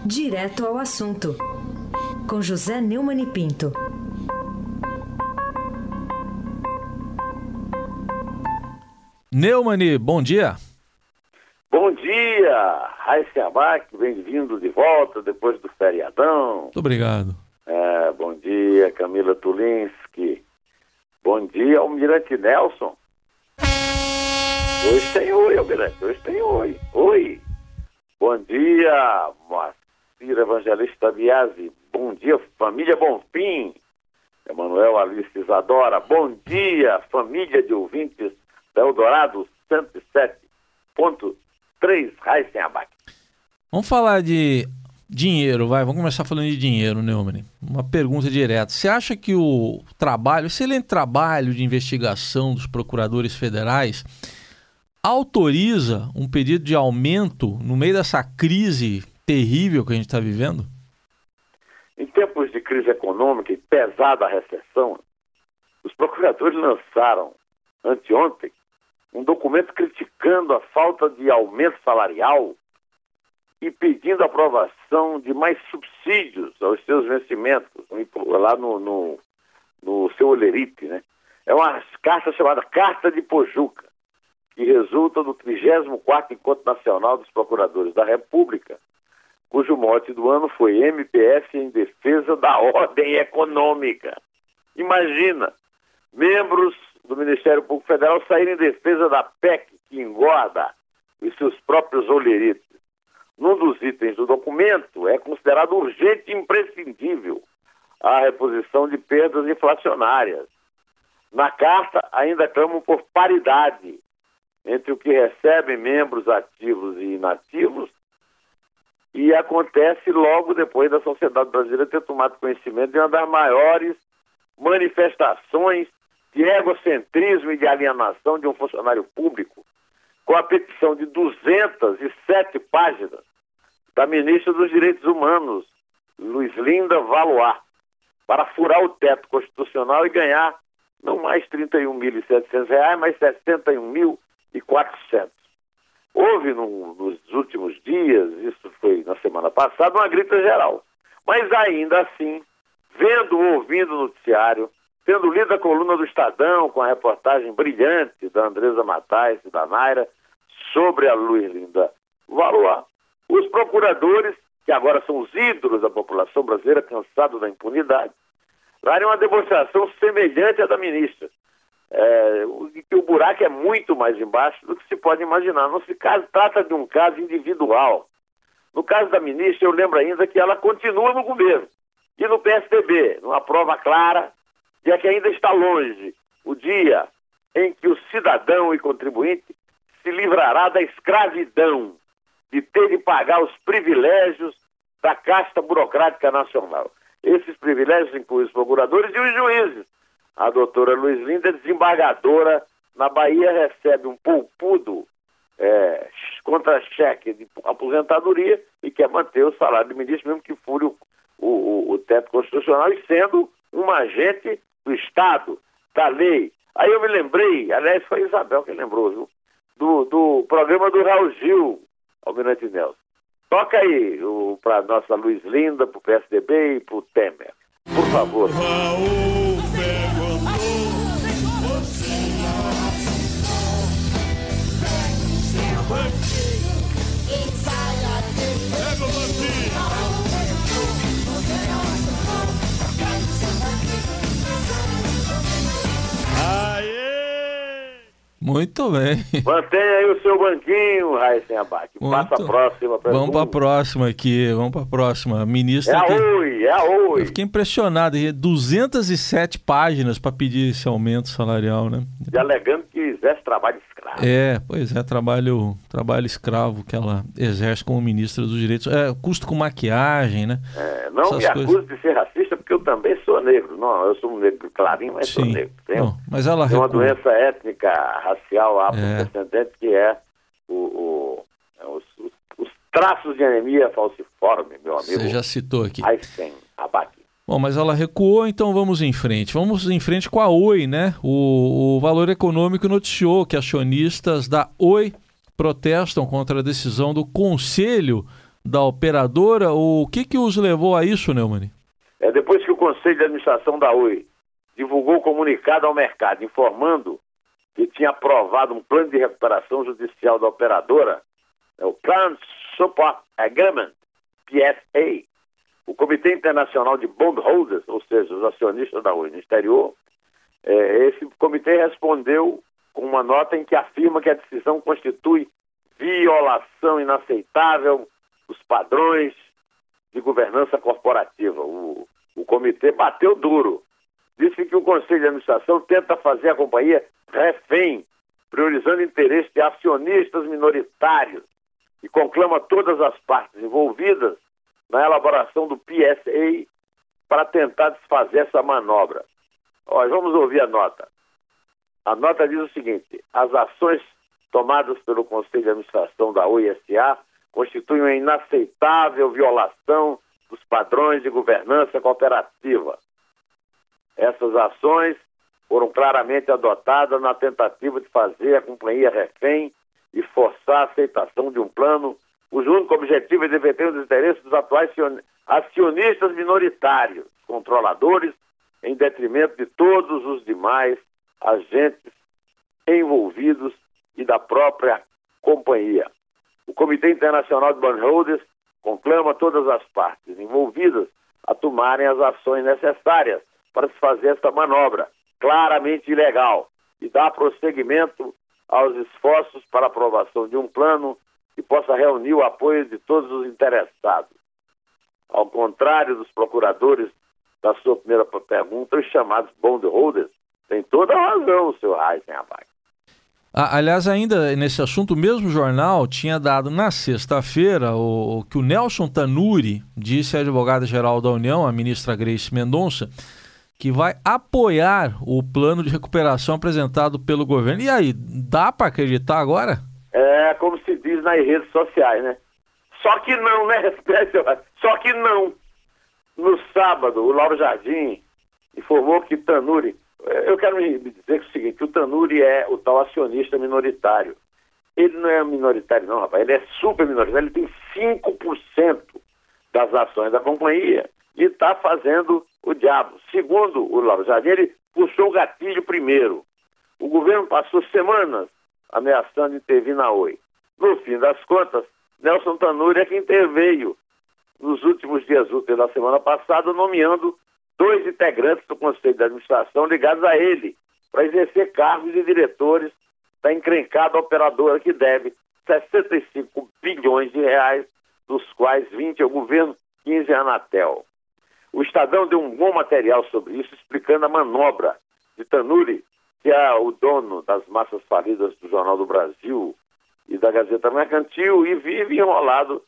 Direto ao assunto, com José Neumann e Pinto. Neumann, bom dia. Bom dia, Raíssa Abac, bem-vindo de volta depois do feriadão. Muito obrigado. Bom dia, Camila Tulinski. Bom dia, Almirante Nelson. Hoje tem oi, Almirante, hoje tem oi. Oi. Bom dia, Moacir Evangelista Biasi. Bom dia, família Bonfim. Emanuel Alice Isadora. Bom dia, família de ouvintes da Eldorado 107.3, Raíssa Abac. Vamos falar de dinheiro, vamos começar falando de dinheiro, Neumann. Uma pergunta direta. Você acha que o excelente trabalho de investigação dos procuradores federais autoriza um pedido de aumento no meio dessa crise terrível que a gente está vivendo? Em tempos de crise econômica e pesada recessão, os procuradores lançaram, anteontem, um documento criticando a falta de aumento salarial e pedindo a aprovação de mais subsídios aos seus vencimentos, lá no seu Olerite, né? É uma carta chamada Carta de Pojuca, que resulta do 34º Encontro Nacional dos Procuradores da República, cujo mote do ano foi MPF em defesa da ordem econômica. Imagina, membros do Ministério Público Federal saírem em defesa da PEC que engorda os seus próprios olerites. Num dos itens do documento é considerado urgente e imprescindível a reposição de perdas inflacionárias. Na carta ainda clamam por paridade entre o que recebem membros ativos e inativos, e acontece logo depois da sociedade brasileira ter tomado conhecimento de uma das maiores manifestações de egocentrismo e de alienação de um funcionário público, com a petição de 207 páginas da ministra dos Direitos Humanos, Luizlinda Valois, para furar o teto constitucional e ganhar não mais R$ 31.700, mas R$ 61.400. Houve nos últimos dias, isso foi na semana passada, uma grita geral. Mas ainda assim, vendo ou ouvindo o noticiário, tendo lido a coluna do Estadão com a reportagem brilhante da Andresa Matais e da Naira sobre a Luizlinda Valois, os procuradores, que agora são os ídolos da população brasileira, cansados da impunidade, darem uma demonstração semelhante à da ministra. O buraco é muito mais embaixo do que se pode imaginar. Não se trata de um caso individual. No caso da ministra, eu lembro ainda que ela continua no governo e no PSDB, numa prova clara de que ainda está longe o dia em que o cidadão e contribuinte se livrará da escravidão de ter de pagar os privilégios da casta burocrática nacional. Esses privilégios incluem os procuradores e os juízes. A doutora Luizlinda, desembargadora na Bahia, recebe um poupudo contra-cheque de aposentadoria e quer manter o salário de ministro, mesmo que fure o teto constitucional, e sendo um agente do Estado, da lei. Aí eu me lembrei, aliás, foi a Isabel que lembrou, viu? Do programa do Raul Gil, Almirante Nelson. Toca aí para nossa Luizlinda, para o PSDB e para o Temer. Por favor. Raul perguntou, pega o banquinho. Aê! Muito bem. Mantenha aí o seu banquinho, Raíssa Abac. Passa a próxima. Vamos para a próxima aqui. Vamos para a próxima. Ministra. É a Oi. Eu fiquei impressionado. 207 páginas para pedir esse aumento salarial, né? E alegando que exerce trabalho escravo. Pois é, trabalho escravo que ela exerce como ministra dos direitos. Custo com maquiagem, né? Não essas me acuso de ser racista, porque eu também sou negro. Não, eu sou um negro clarinho, mas sou negro. Mas ela tem uma doença étnica, racial, afrodescendente, que é os traços de anemia falciforme, meu amigo. Você já citou aqui. Raíssa Abac. Bom, mas ela recuou, então vamos em frente. Vamos em frente com a Oi, né? O Valor Econômico noticiou que acionistas da Oi protestam contra a decisão do Conselho da operadora. O que os levou a isso, Neumann? Depois que o Conselho de Administração da Oi divulgou comunicado ao mercado informando que tinha aprovado um plano de recuperação judicial da operadora, o Plan Support Agreement, PSA, o Comitê Internacional de Bondholders, ou seja, os acionistas da Oi no exterior, esse comitê respondeu com uma nota em que afirma que a decisão constitui violação inaceitável dos padrões de governança corporativa. O comitê bateu duro. Disse que o Conselho de Administração tenta fazer a companhia refém, priorizando interesses de acionistas minoritários, e conclama todas as partes envolvidas na elaboração do PSA para tentar desfazer essa manobra. Vamos ouvir a nota. A nota diz o seguinte: as ações tomadas pelo Conselho de Administração da Oi S.A. constituem uma inaceitável violação dos padrões de governança cooperativa. Essas ações foram claramente adotadas na tentativa de fazer a companhia refém e forçar a aceitação de um plano cujo único objetivo é defender os interesses dos atuais acionistas minoritários, controladores, em detrimento de todos os demais agentes envolvidos e da própria companhia. O Comitê Internacional de Bondholders conclama todas as partes envolvidas a tomarem as ações necessárias para se fazer esta manobra claramente ilegal e dar prosseguimento aos esforços para a aprovação de um plano que possa reunir o apoio de todos os interessados. Ao contrário dos procuradores da sua primeira pergunta, os chamados bondholders têm toda a razão, o senhor Heisenberg. Aliás, ainda nesse assunto, o mesmo jornal tinha dado na sexta-feira que o Nelson Tanuri disse à advogada-geral da União, a ministra Grace Mendonça, que vai apoiar o plano de recuperação apresentado pelo governo. E aí, dá para acreditar agora? Como se diz nas redes sociais, né? Só que não, né? Só que não. No sábado, o Lauro Jardim informou que Tanuri... Eu quero me dizer o seguinte, que o Tanuri é o tal acionista minoritário. Ele não é minoritário não, rapaz. Ele é super minoritário. Ele tem 5% das ações da companhia e está fazendo o diabo. Segundo o Lauro Jardim, ele puxou o gatilho primeiro. O governo passou semanas ameaçando intervir na Oi. No fim das contas, Nelson Tanuri é que interveio nos últimos dias úteis da semana passada, nomeando 2 integrantes do Conselho de Administração ligados a ele, para exercer cargos de diretores da encrencada operadora que deve 65 bilhões de reais, dos quais 20 ao governo, 15 à Anatel. O Estadão deu um bom material sobre isso, explicando a manobra de Tanuri, que é o dono das massas falidas do Jornal do Brasil e da Gazeta Mercantil, e vive enrolado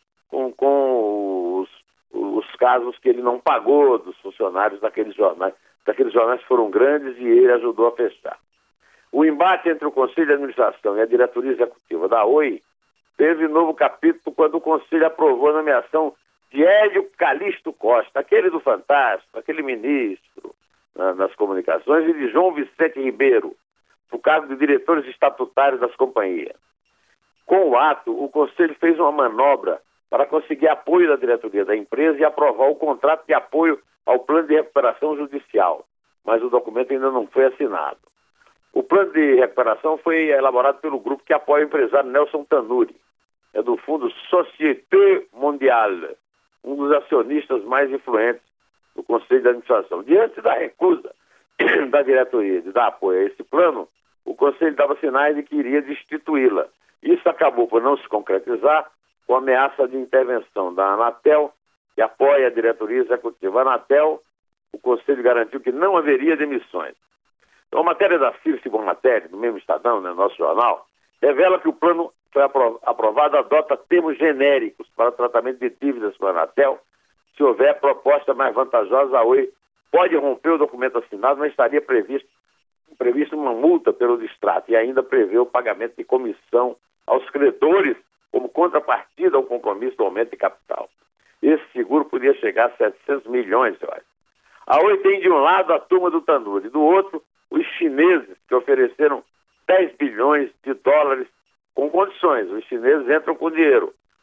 com os casos que ele não pagou dos funcionários daqueles jornais que foram grandes e ele ajudou a fechar. O embate entre o Conselho de Administração e a diretoria executiva da Oi teve novo capítulo quando o Conselho aprovou a nomeação de Hélio Calixto Costa, aquele do Fantástico, aquele ministro nas comunicações, e de João Vicente Ribeiro, no cargo de diretores estatutários das companhias. Com o ato, o Conselho fez uma manobra para conseguir apoio da diretoria da empresa e aprovar o contrato de apoio ao plano de recuperação judicial, mas o documento ainda não foi assinado. O plano de recuperação foi elaborado pelo grupo que apoia o empresário Nelson Tanuri. É do fundo Société Mondiale, um dos acionistas mais influentes do Conselho de Administração. Diante da recusa da diretoria de dar apoio a esse plano, o Conselho dava sinais de que iria destituí-la. Isso acabou por não se concretizar com a ameaça de intervenção da Anatel, que apoia a diretoria executiva. A Anatel, o Conselho garantiu que não haveria demissões. Então, a matéria da Circe Bonatéria, do mesmo Estadão, né, nosso jornal, revela que o plano foi aprovado, adota termos genéricos para o tratamento de dívidas com a Anatel. Se houver proposta mais vantajosa, a Oi pode romper o documento assinado, mas estaria previsto uma multa pelo distrato e ainda prevê o pagamento de comissão aos credores como contrapartida ao compromisso do aumento de capital. Esse seguro podia chegar a 700 milhões, eu acho. A Oi tem de um lado a turma do Tanuri, do outro os chineses, que ofereceram 10 bilhões de dólares com condições. Os chineses entram com dinheiro,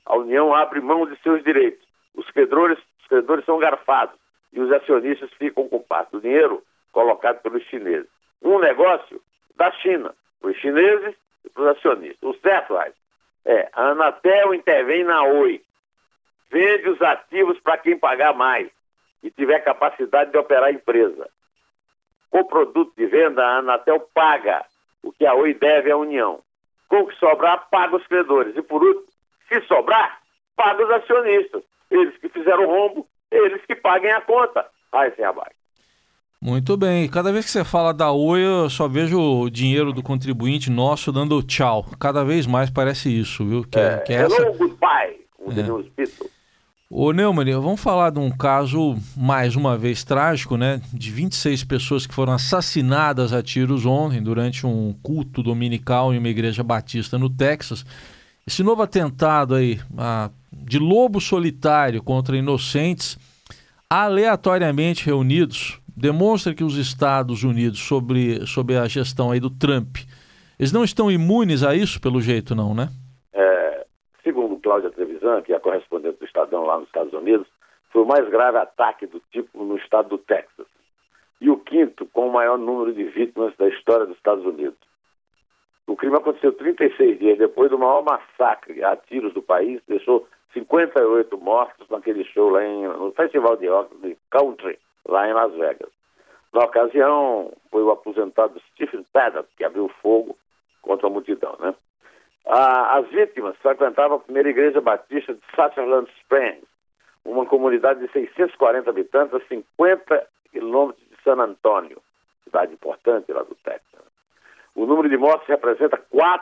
a União abre mão de seus direitos. Os credores são garfados e os acionistas ficam com parte do dinheiro colocado pelos chineses. Um negócio da China, para os chineses e para os acionistas. O certo, a Anatel intervém na Oi, vende os ativos para quem pagar mais e tiver capacidade de operar a empresa. Com o produto de venda, a Anatel paga o que a Oi deve à União. Com o que sobrar, paga os credores. E por último, se sobrar, paga os acionistas. Eles que fizeram o rombo, eles que paguem a conta. Sem abaixo. Muito bem. Cada vez que você fala da Oi, eu só vejo o dinheiro do contribuinte nosso dando tchau. Cada vez mais parece isso, viu? Hello, goodbye, como diriam os Beatles. Ô Neumann, vamos falar de um caso, mais uma vez, trágico, né? De 26 pessoas que foram assassinadas a tiros ontem durante um culto dominical em uma igreja batista no Texas. Esse novo atentado aí, de lobo solitário contra inocentes, aleatoriamente reunidos, demonstra que os Estados Unidos, sob a gestão aí do Trump, eles não estão imunes a isso, pelo jeito não, né? Segundo Cláudia Trevisan, que é a correspondente do Estadão lá nos Estados Unidos, foi o mais grave ataque do tipo no estado do Texas. E o quinto com o maior número de vítimas da história dos Estados Unidos. O crime aconteceu 36 dias depois do maior massacre a tiros do país, deixou 58 mortos naquele show lá no Festival de Rock de Country, lá em Las Vegas. Na ocasião, foi o aposentado Stephen Paddock que abriu fogo contra a multidão, né? As vítimas frequentavam a primeira igreja batista de Sutherland Springs, uma comunidade de 640 habitantes a 50 quilômetros de San Antonio, cidade importante lá do Texas. O número de mortes representa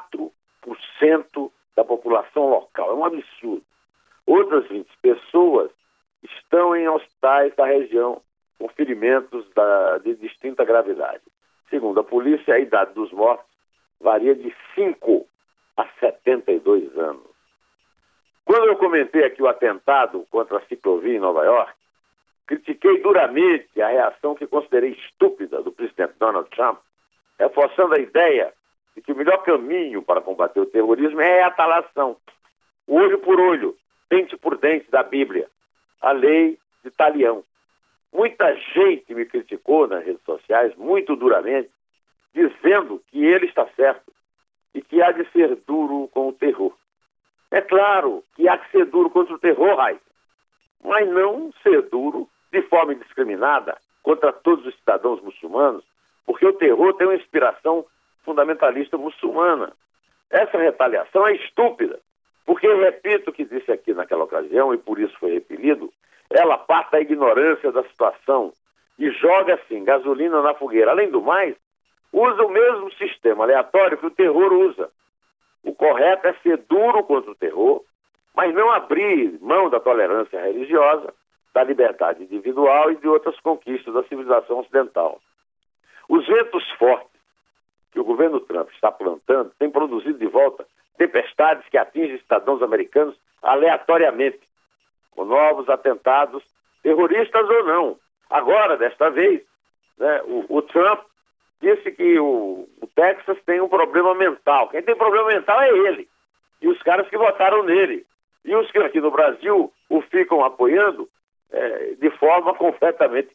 4% da população local. É um absurdo. Outras 20 pessoas estão em hospitais da região com ferimentos de distinta gravidade. Segundo a polícia, a idade dos mortos varia de 5 a 72 anos. Quando eu comentei aqui o atentado contra a ciclovia em Nova York, critiquei duramente a reação que considerei estúpida do presidente Donald Trump, reforçando a ideia de que o melhor caminho para combater o terrorismo é a retaliação. Olho por olho, dente por dente da Bíblia, a lei de talião. Muita gente me criticou nas redes sociais, muito duramente, dizendo que ele está certo e que há de ser duro com o terror. É claro que há que ser duro contra o terror, mas não ser duro de forma indiscriminada contra todos os cidadãos muçulmanos, porque o terror tem uma inspiração fundamentalista muçulmana. Essa retaliação é estúpida, porque eu repito o que disse aqui naquela ocasião, e por isso foi repelido, ela parte da ignorância da situação e joga, assim, gasolina na fogueira. Além do mais, usa o mesmo sistema aleatório que o terror usa. O correto é ser duro contra o terror, mas não abrir mão da tolerância religiosa, da liberdade individual e de outras conquistas da civilização ocidental. Os ventos fortes que o governo Trump está plantando têm produzido de volta tempestades que atingem cidadãos americanos aleatoriamente, com novos atentados, terroristas ou não. Agora, desta vez, né, o Trump disse que o Texas tem um problema mental. Quem tem problema mental é ele. E os caras que votaram nele. E os que aqui no Brasil o ficam apoiando de forma completamente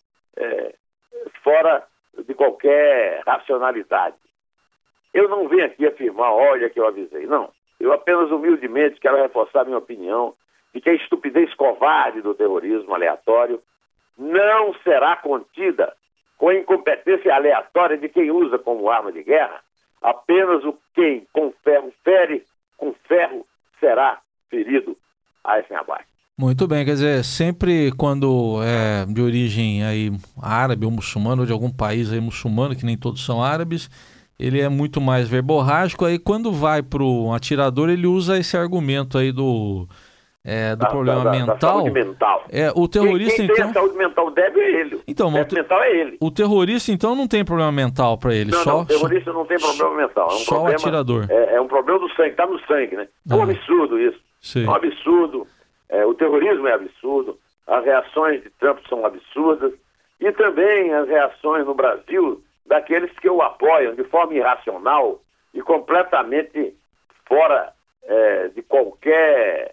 fora de qualquer racionalidade. Eu não venho aqui afirmar, olha que eu avisei. Não. Eu apenas humildemente quero reforçar a minha opinião de que a estupidez covarde do terrorismo aleatório não será contida com a incompetência aleatória de quem usa como arma de guerra apenas quem com ferro fere, com ferro será ferido. Sem abaixo. Muito bem, quer dizer, sempre quando é de origem aí árabe ou muçulmano, ou de algum país aí muçulmano, que nem todos são árabes, ele é muito mais verborrágico. Aí quando vai para o atirador, ele usa esse argumento aí do problema mental. Da saúde mental. O terrorista, quem tem a saúde mental deve é ele. Então, mental é ele. O terrorista, então, não tem problema mental para ele. Não, o terrorista não tem problema mental. Só o atirador. É um problema do sangue, está no sangue, né? É um absurdo isso. Sim. É um absurdo. O terrorismo é absurdo. As reações de Trump são absurdas. E também as reações no Brasil daqueles que o apoiam de forma irracional e completamente fora de qualquer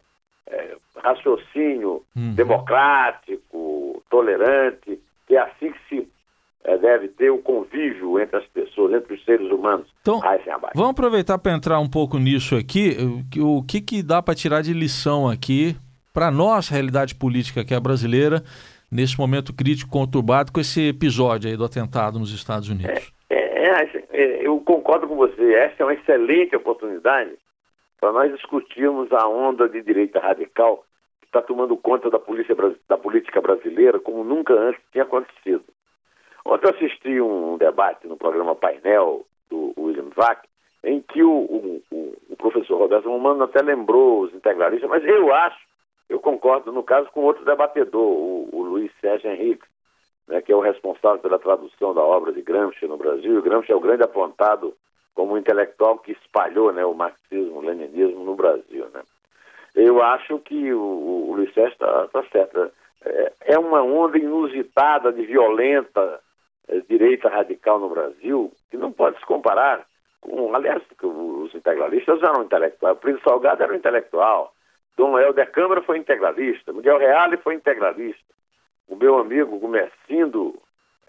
raciocínio democrático, tolerante, que é assim que se deve ter o convívio entre as pessoas, entre os seres humanos. Então, vamos aproveitar para entrar um pouco nisso aqui. O que dá para tirar de lição aqui para a nossa realidade política, que é a brasileira, nesse momento crítico conturbado com esse episódio aí do atentado nos Estados Unidos? Eu concordo com você. Essa é uma excelente oportunidade para nós discutirmos a onda de direita radical que está tomando conta da política brasileira como nunca antes tinha acontecido. Ontem eu assisti um debate no programa Painel do William Vac, em que o professor Roberto Romano até lembrou os integralistas, mas eu concordo, no caso, com outro debatedor, o Luiz Sérgio Henrique, né, que é o responsável pela tradução da obra de Gramsci no Brasil. Gramsci é o grande apontado como um intelectual que espalhou, né, o marxismo, o leninismo no Brasil. Né? Eu acho que o Luiz Sérgio está certo. É uma onda inusitada de violenta direita radical no Brasil, que não pode se comparar com, aliás, os integralistas eram intelectuais. O Príncipe Salgado era um intelectual, Dom Helder Câmara foi integralista, Miguel Reale foi integralista, o meu amigo Gumercindo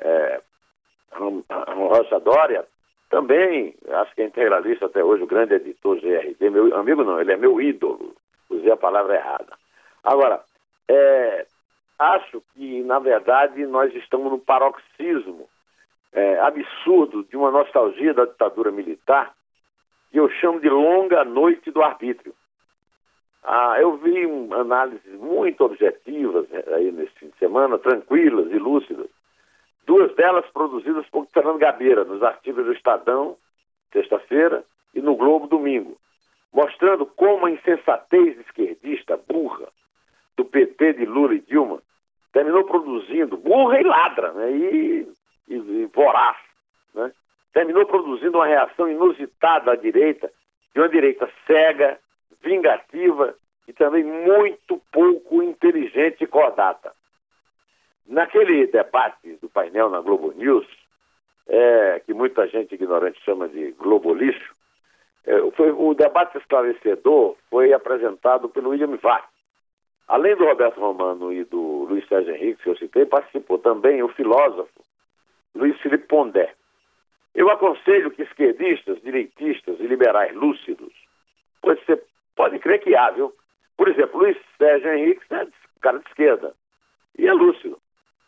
Rocha Dória também, acho que é integralista até hoje, o grande editor GRD, meu amigo não, ele é meu ídolo, usei a palavra errada. Agora, acho que, na verdade, nós estamos no paroxismo absurdo de uma nostalgia da ditadura militar, que eu chamo de longa noite do arbítrio. Eu vi análises muito objetivas aí nesse fim de semana, tranquilas e lúcidas, duas delas produzidas por Fernando Gabeira, nos artigos do Estadão, sexta-feira, e no Globo, domingo, mostrando como a insensatez esquerdista, burra, do PT de Lula e Dilma, terminou produzindo, burra e ladra, né, e voraz, né, terminou produzindo uma reação inusitada à direita, de uma direita cega, vingativa e também muito pouco inteligente e cordata. Naquele debate do painel na Globo News, que muita gente ignorante chama de Globolixo, o debate esclarecedor foi apresentado pelo William Vac. Além do Roberto Romano e do Luiz Sérgio Henrique, que eu citei, participou também o filósofo Luiz Felipe Pondé. Eu aconselho que esquerdistas, direitistas e liberais lúcidos, pois você pode crer que há, viu? Por exemplo, Luiz Sérgio Henrique é cara de esquerda e é lúcido.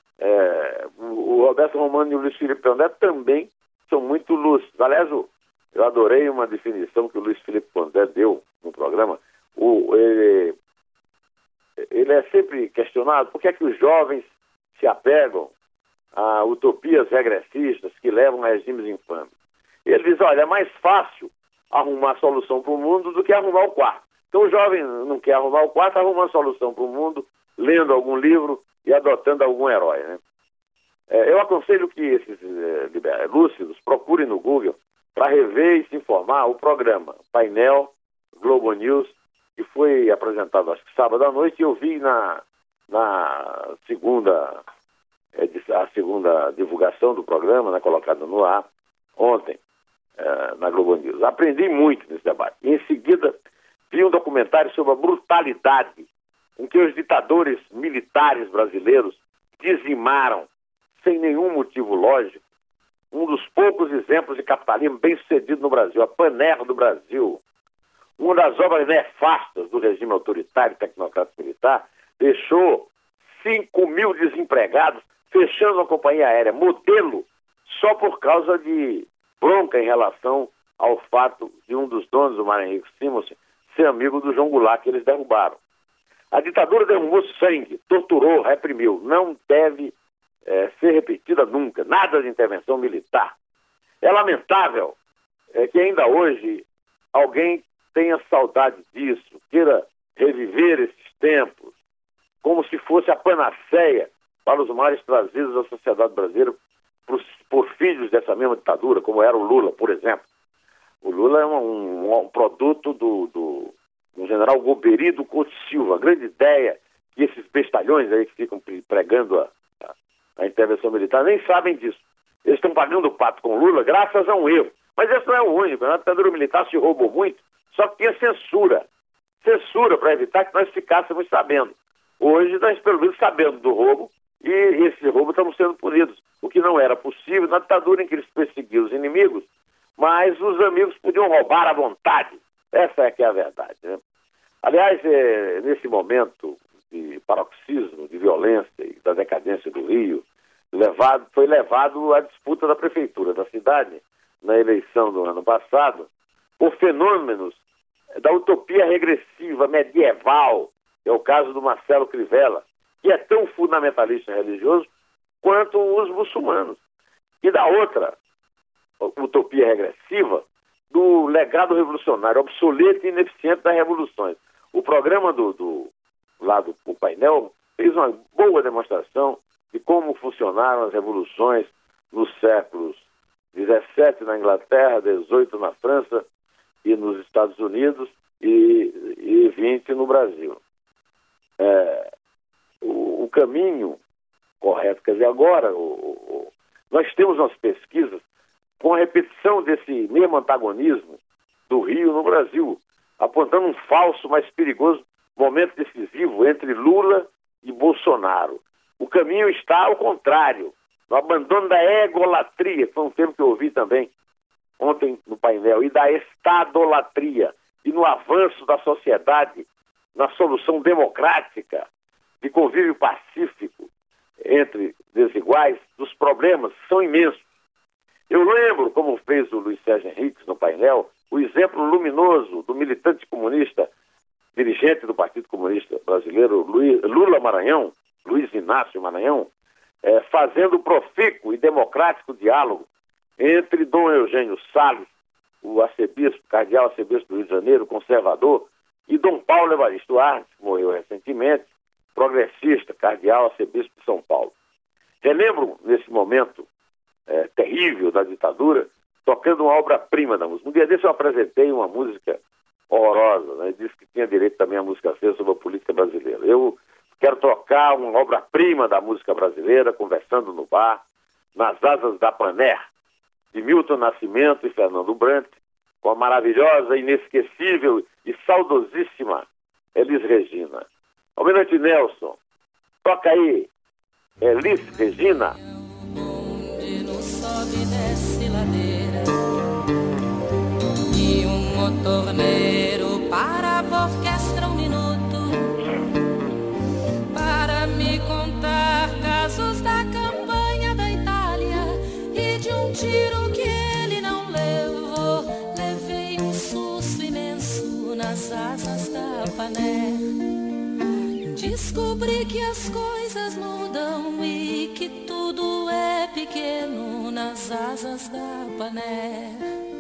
O Roberto Romano e o Luiz Felipe Pondé também são muito lúcidos. Aliás, eu adorei uma definição que o Luiz Felipe Pondé deu no programa. Ele é sempre questionado por que é que os jovens se apegam a utopias regressistas que levam a regimes infames. Ele diz, olha, é mais fácil arrumar solução para o mundo do que arrumar o quarto. Então o jovem não quer arrumar o quarto, arruma a solução para o mundo, lendo algum livro e adotando algum herói, né? Eu aconselho que esses lúcidos procurem no Google para rever e se informar o programa Painel Globo News, que foi apresentado, acho que sábado à noite, e eu vi na segunda divulgação do programa, né, colocada no ar, ontem, na Globo News. Aprendi muito nesse debate. E, em seguida, vi um documentário sobre a brutalidade com que os ditadores militares brasileiros dizimaram, sem nenhum motivo lógico, um dos poucos exemplos de capitalismo bem-sucedido no Brasil, a Paner do Brasil. Uma das obras nefastas do regime autoritário e tecnocrático militar deixou 5 mil desempregados, fechando a companhia aérea, modelo, só por causa de bronca em relação ao fato de um dos donos do Mar Henrique Simonsen ser amigo do João Goulart, que eles derrubaram. A ditadura derramou sangue, torturou, reprimiu. Não deve ser repetida nunca. Nada de intervenção militar. É lamentável que ainda hoje alguém tenha saudade disso, queira reviver esses tempos, como se fosse a panaceia para os males trazidos à sociedade brasileira por filhos dessa mesma ditadura, como era o Lula, por exemplo. O Lula é um produto do general Golbery do Couto Silva. A grande ideia que esses bestalhões aí que ficam pregando a intervenção militar nem sabem disso. Eles estão pagando o pato com o Lula graças a um erro. Mas esse não é o único. Na ditadura militar se roubou muito, só que tinha censura. censura para evitar que nós ficássemos sabendo. Hoje nós, pelo menos, sabemos do roubo e esse roubo estamos sendo punidos, o que não era possível na ditadura em que eles perseguiam os inimigos, mas os amigos podiam roubar à vontade. Essa é que é a verdade, né? Aliás, nesse momento de paroxismo, de violência e da decadência do Rio, foi levado à disputa da prefeitura da cidade, na eleição do ano passado, por fenômenos da utopia regressiva medieval, que é o caso do Marcelo Crivella, que é tão fundamentalista religioso quanto os muçulmanos. E da outra utopia regressiva, do legado revolucionário, obsoleto e ineficiente das revoluções. O programa do painel fez uma boa demonstração de como funcionaram as revoluções nos séculos 17 na Inglaterra, 18 na França e nos Estados Unidos e 20 no Brasil. O caminho correto, quer dizer, agora nós temos umas pesquisas com a repetição desse mesmo antagonismo do Rio no Brasil, apontando um falso, mas perigoso momento decisivo entre Lula e Bolsonaro. O caminho está ao contrário, no abandono da egolatria, que foi um termo que eu ouvi também ontem no painel, e da estadolatria, e no avanço da sociedade, na solução democrática, de convívio pacífico entre desiguais, dos problemas que são imensos. Eu lembro, como fez o Luiz Sérgio Henriques no painel, o exemplo luminoso do militante comunista, dirigente do Partido Comunista Brasileiro, Luiz Inácio Maranhão, fazendo profícuo e democrático diálogo entre Dom Eugênio Salles, o arcebispo, cardeal arcebispo do Rio de Janeiro, conservador, e Dom Paulo Evaristo Arnes, que morreu recentemente, progressista, cardeal arcebispo de São Paulo. Relembro, nesse momento terrível da ditadura, tocando uma obra-prima da música. Um dia desse eu apresentei uma música horrorosa, né? Disse que tinha direito também a música ser sobre a política brasileira. Eu quero tocar uma obra-prima da música brasileira, conversando no bar, Nas Asas da Paner, de Milton Nascimento e Fernando Brant, com a maravilhosa, inesquecível e saudosíssima Elis Regina. Almirante Nelson, toca aí, Elis Regina. Sobe e desce ladeira e motorneiro para a orquestra um minuto para me contar casos da campanha da Itália e de um tiro que ele não levou. Levei um susto imenso nas asas da Paner. Descobri que as coisas mudam e que tudo é pequeno nas asas da Paner.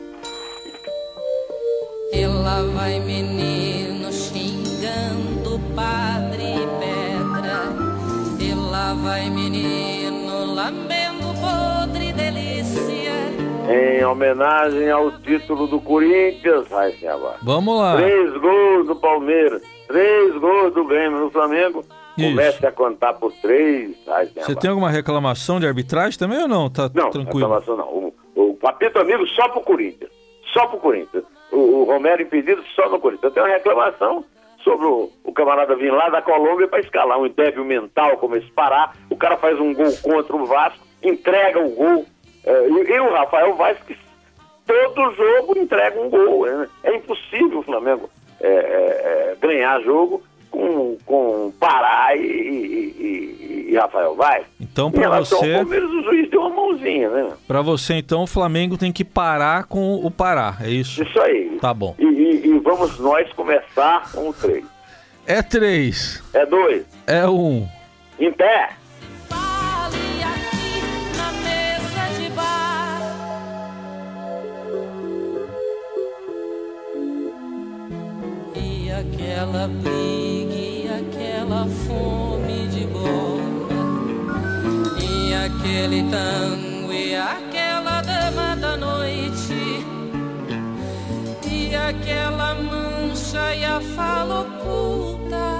E lá vai menino xingando o padre Pedra. E lá vai menino lambendo podre delícia. Em homenagem ao título do Corinthians, vai se abaixo. Vamos lá. 3 gols do Palmeiras, 3 gols do Grêmio no Flamengo. Isso. Comece a contar por 3. Você tem alguma reclamação de arbitragem também ou não? Tá não, tranquilo? Não, reclamação não. O Papito Amigo só pro Corinthians. Só pro Corinthians. O Romero impedido só no Corinthians. Eu tenho uma reclamação sobre o camarada vir lá da Colômbia para escalar um débil mental como esse Pará. O cara faz um gol contra o Vasco, entrega o gol. E o Rafael Vaz, que todo jogo entrega um gol. É impossível o Flamengo ganhar jogo com Pará e Rafael Vaz. Então, para você, ao Palmeiras, o juiz deu uma mãozinha, né? Para você, então, o Flamengo tem que parar com o Pará, é isso? Isso aí. Tá bom. E vamos nós começar com o 3. É 3. É 2. É 1. Em pé. Fale aqui na mesa de bar. E aquela briga, e aquela fome de bola, e aquele tango, e aquela dama da noite, e aquela mancha e a fala oculta